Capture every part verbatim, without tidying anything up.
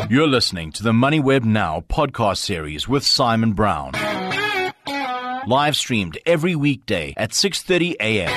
You're listening to the MoneyWeb Now podcast series with Simon Brown. Live streamed every weekday at six thirty a.m.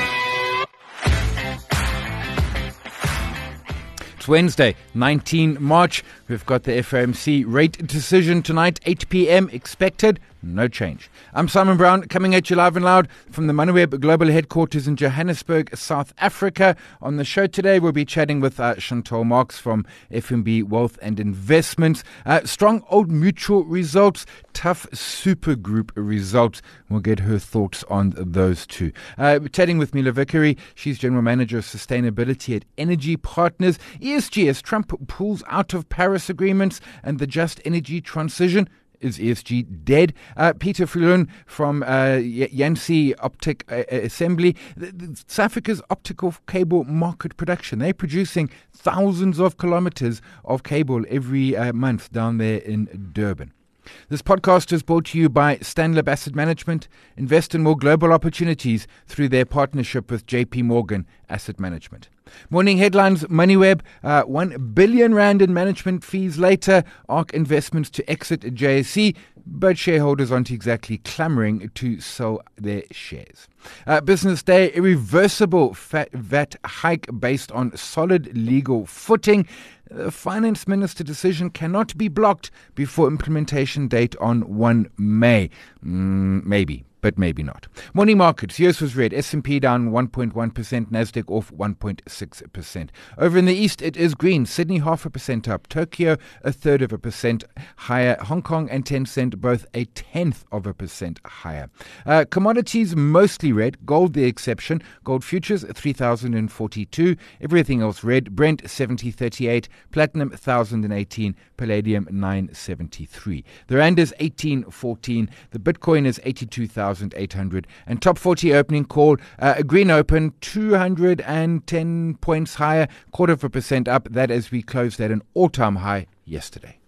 It's Wednesday, nineteenth of March. We've got the F O M C rate decision tonight, eight p.m. expected. No change. I'm Simon Brown, coming at you live and loud from the MoneyWeb Global Headquarters in Johannesburg, South Africa. On the show today, we'll be chatting with uh, Chantal Marx from F N B Wealth and Investments. Uh, strong Old Mutual results, tough Super Group results. We'll get her thoughts on those two. Uh, we're chatting with Mila Vickery. She's General Manager of Sustainability at Energy Partners. E S G, as Trump pulls out of Paris agreements and the just energy transition. Is E S G dead? Uh, Peter Viljoen from uh, Yancey Optic uh, Assembly. The, the, South Africa's optical cable market production. They're producing thousands of kilometers of cable every uh, month down there in Durban. This podcast is brought to you by Stanlib Asset Management. Invest in more global opportunities through their partnership with J P Morgan Asset Management. Morning headlines, MoneyWeb, uh, one billion rand in management fees later, ARC Investments to exit J S E, but shareholders aren't exactly clamoring to sell their shares. Uh, Business Day, irreversible fat V A T hike based on solid legal footing. The Finance Minister decision cannot be blocked before implementation date on the first of May. Mm, maybe. But maybe not. Morning markets. U S was red. S and P down one point one percent. Nasdaq off one point six percent. Over in the east, it is green. Sydney half a percent up. Tokyo a third of a percent higher. Hong Kong and Tencent both a tenth of a percent higher. Uh, commodities mostly red. Gold the exception. Gold futures three thousand forty-two. Everything else red. Brent seventy thirty-eight. Platinum one thousand eighteen. Palladium nine seventy-three. The rand is eighteen fourteen. The Bitcoin is eighty-two thousand eight hundred. And top forty opening call, uh, a green open, two hundred ten points higher, quarter of a percent up. That as we closed at an all-time high yesterday.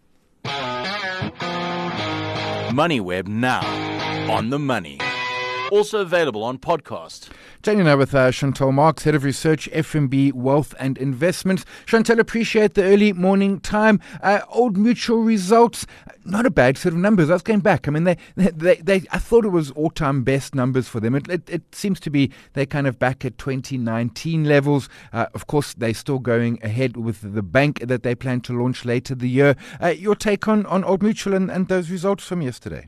MoneyWeb Now, on the money. Also available on podcast. Chatting now with uh, Chantal Marx, Head of Research, F N B Wealth and Investments. Chantal, appreciate the early morning time. Uh, Old Mutual results, not a bad set of numbers. I was going back. I mean, they, they, they, I thought it was all-time best numbers for them. It, it, it seems to be they're kind of back at twenty nineteen levels. Uh, of course, they're still going ahead with the bank that they plan to launch later the year. Uh, your take on, on Old Mutual and, and those results from yesterday?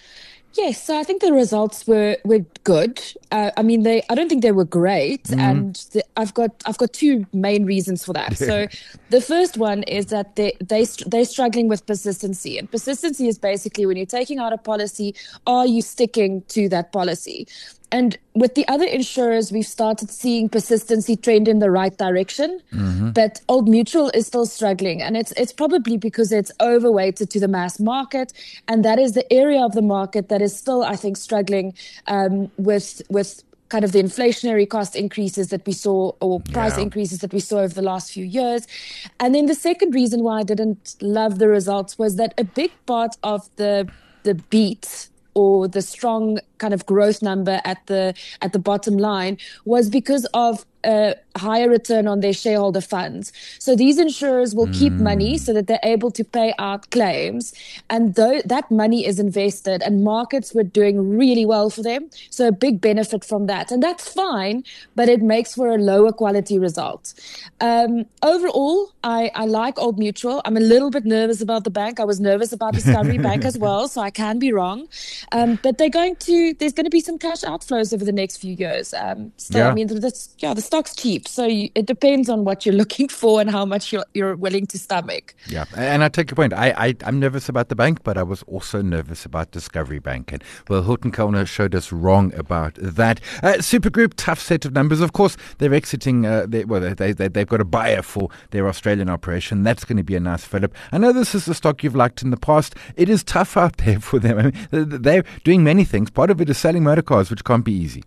Yes, so I think the results were were good. Uh, I mean, they I don't think they were great, mm-hmm. and the, I've got I've got two main reasons for that. So, the first one is that they they they're struggling with persistency, and persistency is basically when you're taking out a policy, are you sticking to that policy? And with the other insurers, we've started seeing persistency trend in the right direction. Mm-hmm. But Old Mutual is still struggling. And it's it's probably because it's overweighted to the mass market. And that is the area of the market that is still, I think, struggling um, with with kind of the inflationary cost increases that we saw, or price yeah. increases that we saw over the last few years. And then the second reason why I didn't love the results was that a big part of the the beat or the strong kind of growth number at the at the bottom line was because of a higher return on their shareholder funds. So these insurers will mm. keep money so that they're able to pay out claims. And though that money is invested and markets were doing really well for them. So a big benefit from that. And that's fine, but it makes for a lower quality result. Um, overall, I, I like Old Mutual. I'm a little bit nervous about the bank. I was nervous about Discovery Bank as well, so I can be wrong. Um, but they're going to, there's going to be some cash outflows over the next few years. Um, still, yeah. I mean, the, yeah, the stock's cheap. So you, it depends on what you're looking for and how much you're, you're willing to stomach. Yeah, and I take your point. I, I, I'm nervous about the bank, but I was also nervous about Discovery Bank. And, well, Hilton Kellner showed us wrong about that. Uh, Supergroup, tough set of numbers. Of course, they're exiting, uh, they, well, they, they, they've got a buyer for their Australian operation. That's going to be a nice fillip. I know this is a stock you've liked in the past. It is tough out there for them. I mean, they're doing many things. Part of it is selling motor cars, which can't be easy.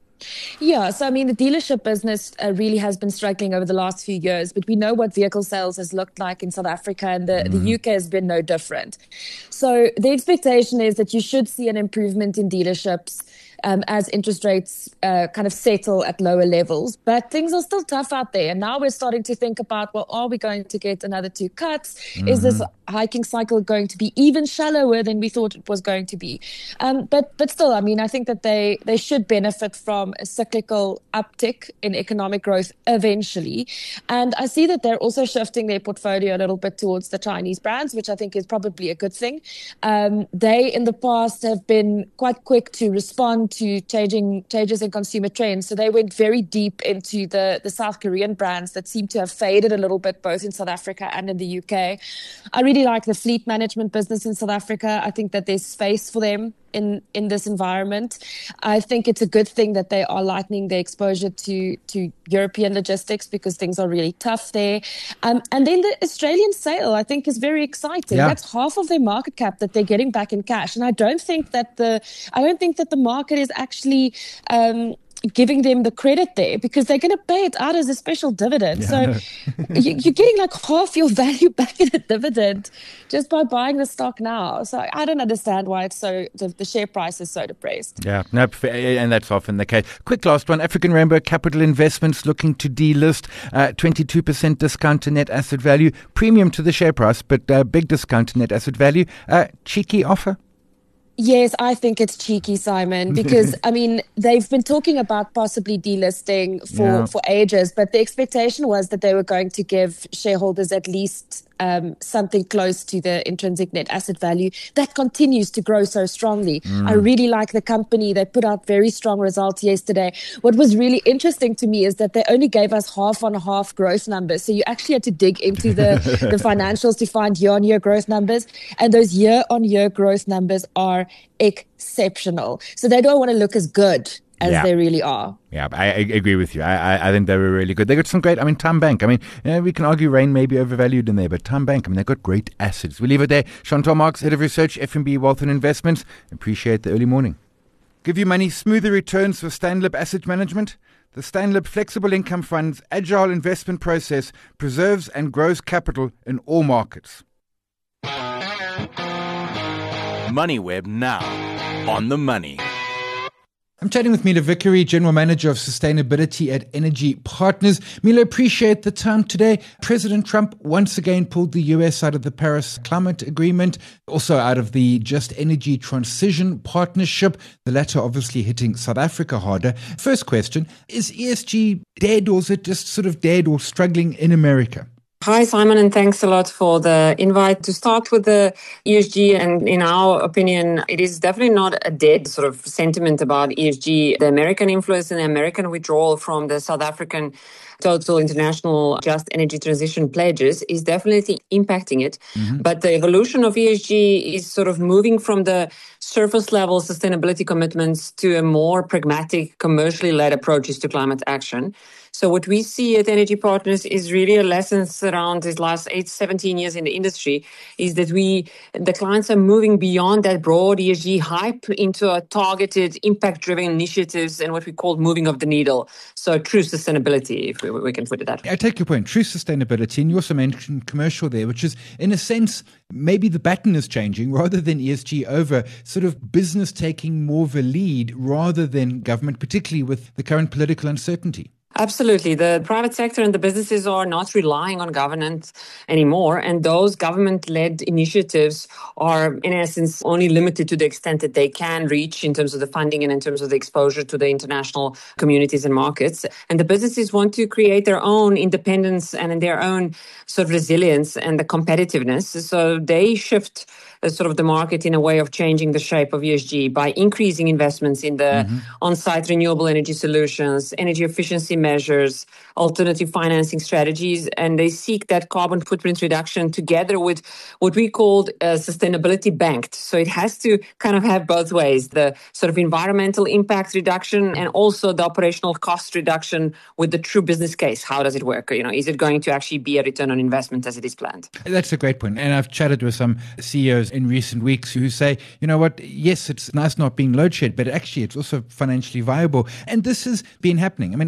Yeah, so I mean, the dealership business uh, really has been struggling over the last few years, but we know what vehicle sales has looked like in South Africa, and the, mm. the U K has been no different. So the expectation is that you should see an improvement in dealerships um, as interest rates uh, kind of settle at lower levels. But things are still tough out there. And now we're starting to think about, well, are we going to get another two cuts? Mm-hmm. Is this hiking cycle going to be even shallower than we thought it was going to be? Um, but but still, I mean, I think that they, they should benefit from a cyclical uptick in economic growth eventually. And I see that they're also shifting their portfolio a little bit towards the Chinese brands, which I think is probably a good thing. Um, they, in the past, have been quite quick to respond to changing changes in consumer trends. So they went very deep into the, the South Korean brands that seem to have faded a little bit, both in South Africa and in the U K. I really like the fleet management business in South Africa. I think that there's space for them in, in this environment. I think it's a good thing that they are lightening their exposure to, to European logistics because things are really tough there. Um, and then the Australian sale, I think, is very exciting. Yeah. That's half of their market cap that they're getting back in cash. And I don't think that the I don't think that the market is actually um, giving them the credit there because they're going to pay it out as a special dividend. Yeah, so you, you're getting like half your value back in a dividend just by buying the stock now. So I don't understand why it's so the, the share price is so depressed. Yeah, no, and that's often the case. Quick last one, African Rainbow Capital Investments looking to delist, uh, twenty-two percent discount to net asset value, premium to the share price, but uh, big discount to net asset value. Uh, cheeky offer? Yes, I think it's cheeky, Simon, because, I mean, they've been talking about possibly delisting for, yeah. for ages, but the expectation was that they were going to give shareholders at least um, something close to the intrinsic net asset value. That continues to grow so strongly. Mm. I really like the company. They put out very strong results yesterday. What was really interesting to me is that they only gave us half on half growth numbers. So you actually had to dig into the, the financials to find year-on-year growth numbers. And those year-on-year growth numbers are exceptional. So they don't want to look as good as yeah. they really are. Yeah, I, I agree with you. I, I I think they were really good. They got some great, I mean, TymeBank. I mean, you know, we can argue Rain may be overvalued in there, but TymeBank, I mean, they've got great assets. We leave it there. Chantal Marx, Head of Research, F N B Wealth and Investments. Appreciate the early morning. Give you money, smoother returns for Stanlib Asset Management. The Stanlib Flexible Income Fund's agile investment process preserves and grows capital in all markets. MoneyWeb now on the money. I'm chatting with Mila Vickery, General Manager of Sustainability at Energy Partners. Mila, appreciate the time today. President Trump once again pulled the U S out of the Paris Climate Agreement, also out of the Just Energy Transition Partnership, the latter obviously hitting South Africa harder. First question, is E S G dead, or is it just sort of dead or struggling in America? Hi, Simon, and thanks a lot for the invite. To start with the E S G, and in our opinion, it is definitely not a dead sort of sentiment about E S G. The American influence and the American withdrawal from the South African Total International Just Energy Transition pledges is definitely impacting it. Mm-hmm. But the evolution of E S G is sort of moving from the surface level sustainability commitments to a more pragmatic, commercially led approaches to climate action. So what we see at Energy Partners is really a lesson around these last eight, seventeen years in the industry is that we, the clients are moving beyond that broad E S G hype into a targeted, impact-driven initiatives and what we call moving of the needle. So true sustainability, if we, we can put it that way. I take your point, true sustainability. And you also mentioned commercial there, which is, in a sense, maybe the baton is changing rather than E S G over sort of business taking more of a lead rather than government, particularly with the current political uncertainty. Absolutely. The private sector and the businesses are not relying on governance anymore. And those government-led initiatives are, in essence, only limited to the extent that they can reach in terms of the funding and in terms of the exposure to the international communities and markets. And the businesses want to create their own independence and their own sort of resilience and the competitiveness. So they shift uh, sort of the market in a way of changing the shape of E S G by increasing investments in the mm-hmm. on-site renewable energy solutions, energy efficiency measures, alternative financing strategies, and they seek that carbon footprint reduction together with what we called uh, sustainability banked. So it has to kind of have both ways, the sort of environmental impact reduction and also the operational cost reduction with the true business case. How does it work? You know, is it going to actually be a return on investment as it is planned? That's a great point. And I've chatted with some C E Os in recent weeks who say, you know what, yes, it's nice not being load shed, but actually it's also financially viable. And this has been happening. I mean, as I mentioned,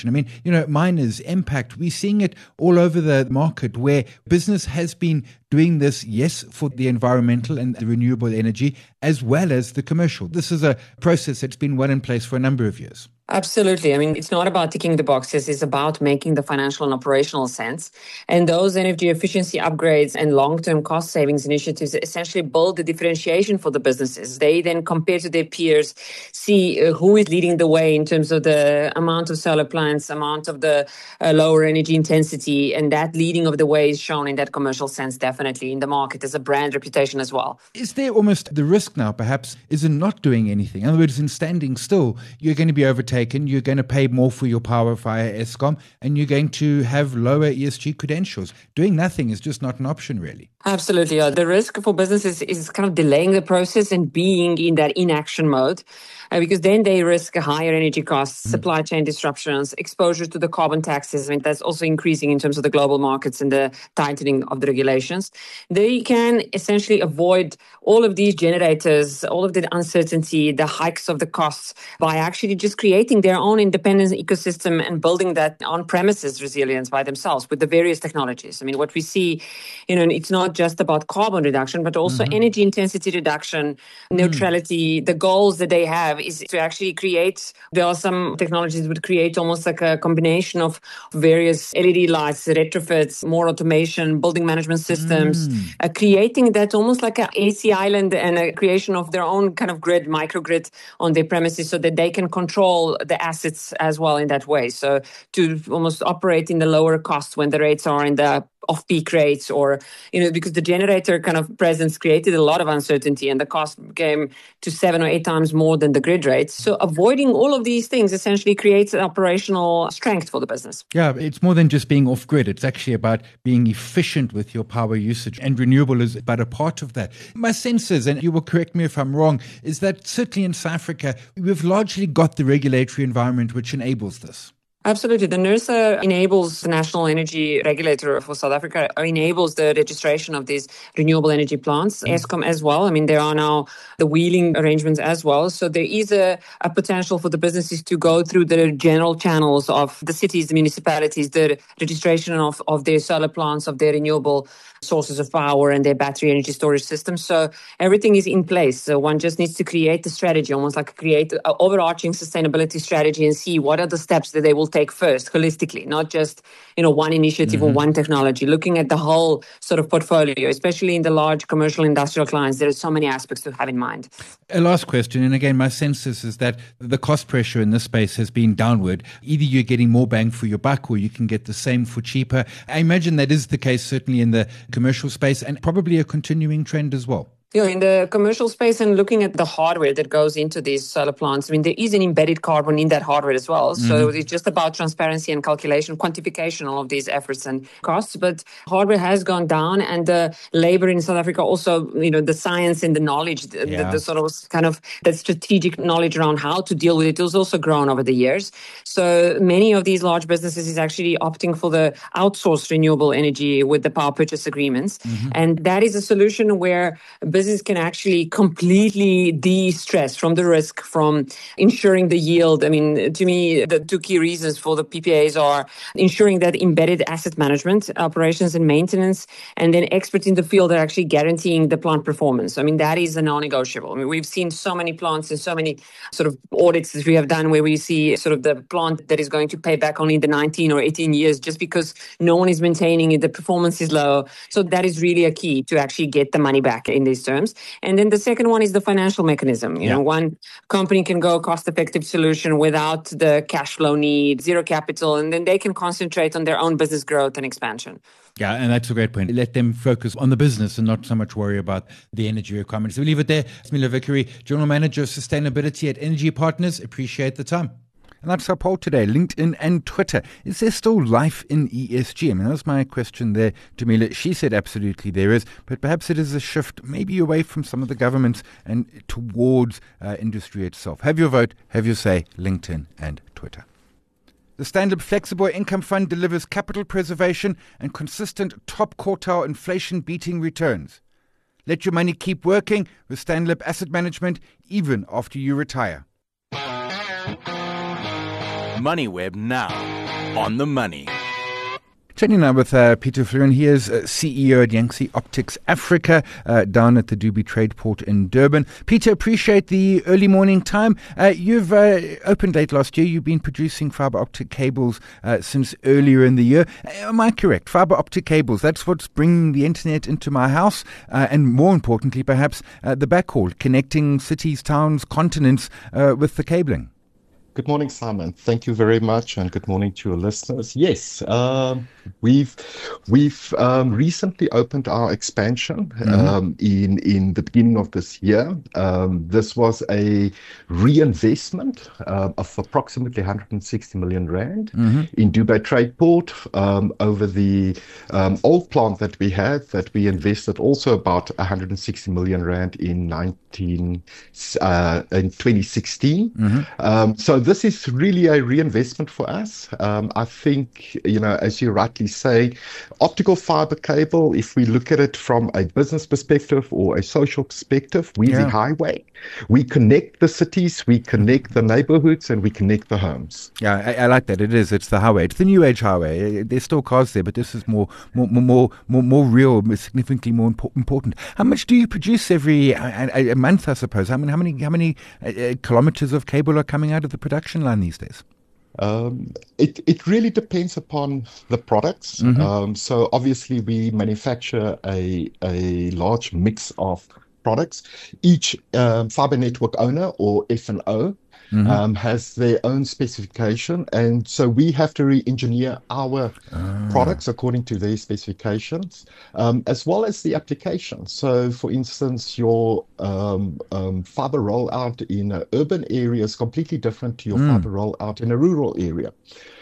mention. I mean, you know, miners, impact, we're seeing it all over the market where business has been doing this, yes, for the environmental and the renewable energy, as well as the commercial. This is a process that's been well in place for a number of years. Absolutely. I mean, it's not about ticking the boxes. It's about making the financial and operational sense. And those energy efficiency upgrades and long-term cost savings initiatives essentially build the differentiation for the businesses. They then compare to their peers, see uh, who is leading the way in terms of the amount of solar plants, amount of the uh, lower energy intensity. And that leading of the way is shown in that commercial sense, definitely in the market as a brand reputation as well. Is there almost the risk now, perhaps, is in not doing anything? In other words, in standing still, you're going to be overtaken. You're going to pay more for your power via Eskom, and you're going to have lower E S G credentials. Doing nothing is just not an option, really. Absolutely. Yeah. The risk for businesses is kind of delaying the process and being in that inaction mode, uh, because then they risk higher energy costs, mm. supply chain disruptions, exposure to the carbon taxes. I mean, that's also increasing in terms of the global markets and the tightening of the regulations. They can essentially avoid all of these generators, all of the uncertainty, the hikes of the costs by actually just creating their own independent ecosystem and building that on-premises resilience by themselves with the various technologies. I mean, what we see, you know, it's not just about carbon reduction, but also mm-hmm. energy intensity reduction, neutrality. Mm. The goals that they have is to actually create, there are some technologies that would create almost like a combination of various L E D lights, retrofits, more automation, building management systems, mm. uh, creating that almost like an A C island and a creation of their own kind of grid, microgrid on their premises so that they can control the assets as well in that way. So to almost operate in the lower cost when the rates are in the off-peak rates, or, you know, because the generator kind of presence created a lot of uncertainty and the cost came to seven or eight times more than the grid rates. So avoiding all of these things essentially creates an operational strength for the business. Yeah, it's more than just being off-grid. It's actually about being efficient with your power usage, and renewable is but a part of that. My sense is, and you will correct me if I'm wrong, is that certainly in South Africa, we've largely got the regulatory environment which enables this. Absolutely. The NERSA enables, the National Energy Regulator for South Africa, enables the registration of these renewable energy plants. Mm. Eskom as well. I mean, there are now the wheeling arrangements as well. So there is a, a potential for the businesses to go through the general channels of the cities, the municipalities, the registration of, of their solar plants, of their renewable sources of power and their battery energy storage systems. So everything is in place. So one just needs to create the strategy, almost like create an overarching sustainability strategy and see what are the steps that they will take first holistically, not just, you know, one initiative mm-hmm. or one technology, looking at the whole sort of portfolio, especially in the large commercial industrial clients. There are so many aspects to have in mind. A last question, and again, my sense is, is that the cost pressure in this space has been downward. Either you're getting more bang for your buck or you can get the same for cheaper. I imagine that is the case certainly in the commercial space, and probably a continuing trend as well. You know, in the commercial space and looking at the hardware that goes into these solar plants, I mean, there is an embedded carbon in that hardware as well. Mm-hmm. So it's just about transparency and calculation, quantification, all of these efforts and costs. But hardware has gone down, and the labor in South Africa also, you know, the science and the knowledge, the, yeah. the, the sort of kind of that strategic knowledge around how to deal with it has also grown over the years. So many of these large businesses is actually opting for the outsourced renewable energy with the power purchase agreements. Mm-hmm. And that is a solution where business can actually completely de-stress from the risk, from ensuring the yield. I mean, to me, the two key reasons for the P P As are ensuring that embedded asset management, operations and maintenance, and then experts in the field are actually guaranteeing the plant performance. I mean, that is a non-negotiable. I mean, we've seen so many plants and so many sort of audits that we have done where we see sort of the plant that is going to pay back only in the nineteen or eighteen years just because no one is maintaining it, the performance is low. So that is really a key to actually get the money back in these terms. And then the second one is the financial mechanism. You yeah. know, one company can go cost-effective solution without the cash flow need, zero capital, and then they can concentrate on their own business growth and expansion. Yeah, and that's a great point. Let them focus on the business and not so much worry about the energy requirements. We'll leave it there. Smila Vickery, General Manager of Sustainability at Energy Partners. Appreciate the time. And that's our poll today, LinkedIn and Twitter. Is there still life in E S G? I mean, that was my question there to Mila. She said absolutely there is, but perhaps it is a shift maybe away from some of the governments and towards uh, industry itself. Have your vote, have your say, LinkedIn and Twitter. The Standard Flexible Income Fund delivers capital preservation and consistent top quartile inflation-beating returns. Let your money keep working with Stanlib Asset Management even after you retire. MoneyWeb now. On the money. Chatting now with uh, Peter Flurin. He is uh, C E O at Yangtze Optics Africa uh, down at the Dubai Trade Port in Durban. Peter, appreciate the early morning time. Uh, you've uh, opened late last year. You've been producing fiber optic cables uh, since earlier in the year. Am I correct? Fiber optic cables, that's what's bringing the internet into my house uh, and more importantly perhaps uh, the backhaul, connecting cities, towns, continents uh, with the cabling. Good morning, Simon. Thank you very much, and good morning to your listeners. Yes, um, we've we've um, recently opened our expansion mm-hmm. um, in in the beginning of this year. Um, this was a reinvestment uh, of approximately one hundred sixty million rand mm-hmm. in Dubai Trade Port um, over the um, old plant that we had. That we invested also about one hundred sixty million rand in nineteen uh, in twenty sixteen. Mm-hmm. Um, so. This is really a reinvestment for us. Um, I think, you know, as you rightly say, optical fiber cable, if we look at it from a business perspective or a social perspective, we're yeah. the highway. We connect the cities, we connect the neighborhoods, and we connect the homes. Yeah, I, I like that. It is. It's the highway. It's the new age highway. There's still cars there, but this is more, more, more, more, more real, significantly more impo- important. How much do you produce every a, a month? I suppose. How many, how many, how many uh, kilometers of cable are coming out of the production line these days? Um, it, it really depends upon the products. Mm-hmm. Um, so obviously we manufacture a, a large mix of products. Each um, fiber network owner or F N O mm-hmm. um, has their own specification. And so we have to re-engineer our ah. products according to their specifications, um, as well as the application. So, for instance, your um, um, fiber rollout in an urban area is completely different to your mm. fiber rollout in a rural area.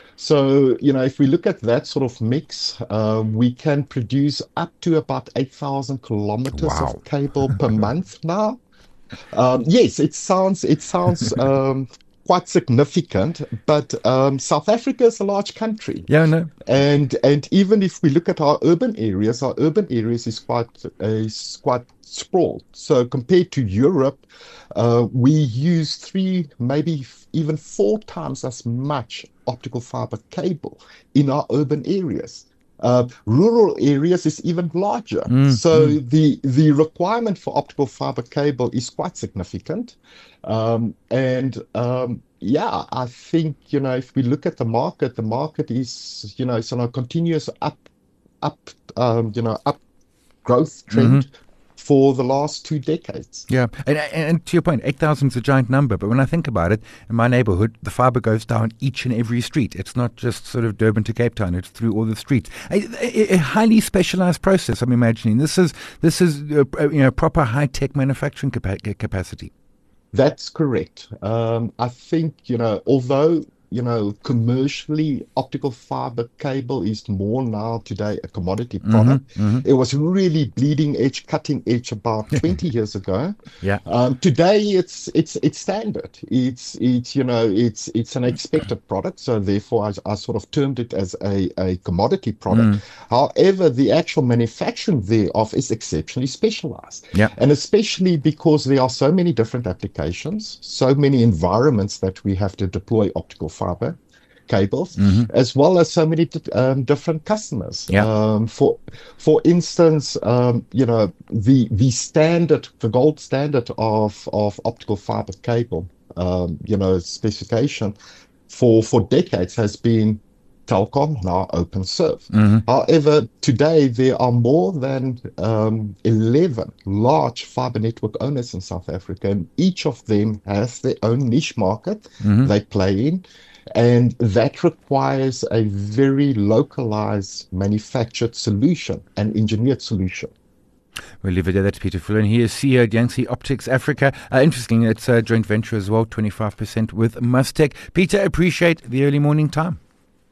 So, you know, if we look at that sort of mix, uh, we can produce up to about eight thousand kilometers wow. of cable per month now. Um, yes, it sounds it sounds um, quite significant, but um, South Africa is a large country. Yeah, no. And and even if we look at our urban areas, our urban areas is quite is quite sprawled. So compared to Europe, uh, we use three, maybe even four times as much optical fiber cable in our urban areas. Uh, rural areas is even larger. Mm, so mm. the the requirement for optical fiber cable is quite significant. Um, and um, yeah, I think, you know, if we look at the market, the market is, you know, it's on a continuous up, up, um, you know, up growth trend. Mm-hmm. For the last two decades. Yeah, and, and to your point, eight thousand is a giant number, but when I think about it, in my neighborhood, the fiber goes down each and every street. It's not just sort of Durban to Cape Town, it's through all the streets. A, a, a highly specialized process, I'm imagining. This is, this is uh, you know, proper high-tech manufacturing capa- capacity. That's correct. Um, I think, you know, although... You know, commercially, optical fiber cable is more now today a commodity product. Mm-hmm, mm-hmm. It was really bleeding edge, cutting edge about twenty years ago. Yeah. Um, today, it's it's it's standard. It's it's you know it's it's an expected product. So therefore, I, I sort of termed it as a, a commodity product. Mm. However, the actual manufacturing thereof is exceptionally specialized. Yeah. And especially because there are so many different applications, so many environments that we have to deploy optical fiber cables, mm-hmm. as well as so many um, different customers. Yeah. Um, for for instance, um, you know, the the standard, the gold standard of of optical fiber cable, um, you know, specification for for decades has been Telkom, now OpenServe. Mm-hmm. However, today there are more than um, eleven large fiber network owners in South Africa, and each of them has their own niche market mm-hmm. they play in. And that requires a very localized manufactured solution, an engineered solution. We'll leave it there. That's Peter Flurin. He is C E O at Yangtze Optics Africa. Uh, interesting, it's a joint venture as well, twenty-five percent with Mustech. Peter, appreciate the early morning time.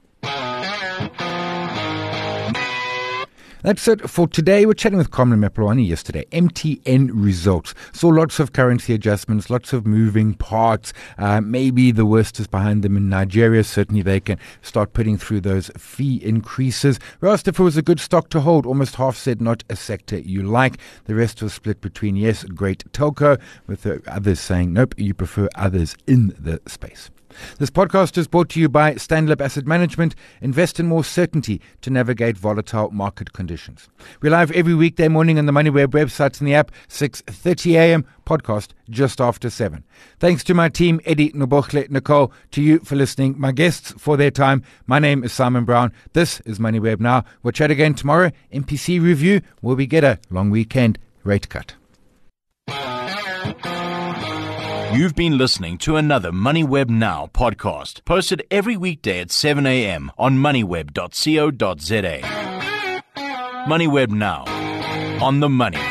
That's it for today. We're chatting with Kamran Mapulani yesterday. M T N results. Saw lots of currency adjustments, lots of moving parts. Uh, maybe the worst is behind them in Nigeria. Certainly they can start putting through those fee increases. We asked if it was a good stock to hold. Almost half said not a sector you like. The rest was split between yes, great telco, with the others saying nope, you prefer others in the space. This podcast is brought to you by Stanlib Asset Management. Invest in more certainty to navigate volatile market conditions. We're live every weekday morning on the MoneyWeb website and the app, six thirty a.m., podcast just after seven. Thanks to my team, Eddie, Nobochle, Nicole, to you for listening, my guests for their time. My name is Simon Brown. This is MoneyWeb Now. We'll chat again tomorrow. M P C review. Will we get a long weekend rate cut? You've been listening to another MoneyWeb Now podcast, posted every weekday at seven a.m. on moneyweb dot co dot za. MoneyWeb Now, on the money.